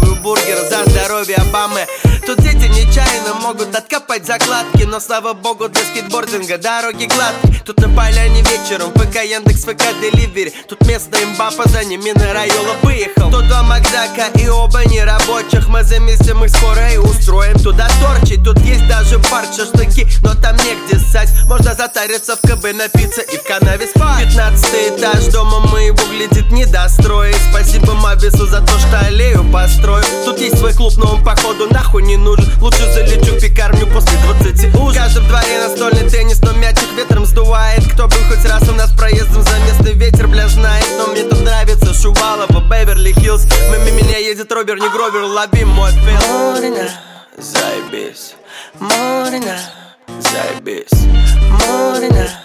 заказываю бургер за здоровье Обамы. Тут дети нечаянно могут откопать закладки, но слава богу для скейтбординга дороги гладкие. Тут на поляне вечером ПК Яндекс, ФК Деливери. Тут местная имба, за ними на райола выехал. Тут два Макдака и оба нерабочих. Мы заместим их скоро и устроим туда торчи. Тут есть даже парк, шашлыки, но там негде ссать. Можно затариться в КБ, напиться и в канаве спать. 15-й этаж дома моего глядит недостроить. Спасибо Мавису за то, что аллею построил. Тут есть свой клуб, но он походу нахуй не нужен. Лучше залечу в пекарню после 20 ужин. В каждом дворе настольный теннис, но мячик ветром сдувает. Кто был хоть раз у нас проездом за местный ветер, бля, знает. Но мне тут нравится Шувалова, Беверли-Хиллз. Мимо меня едет Робер, не Гровер, лови мой фил. Морина, заебись. Морина, заебись. Морина.